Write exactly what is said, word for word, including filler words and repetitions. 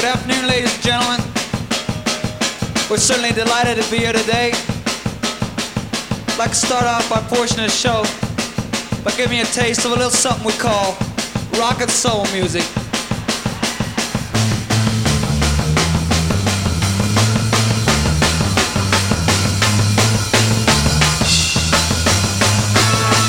afternoon, ladies and gentlemen. We're certainly delighted to be here today. I'd like to start off our portion of the show by giving you a taste of a little something we call rock and soul music.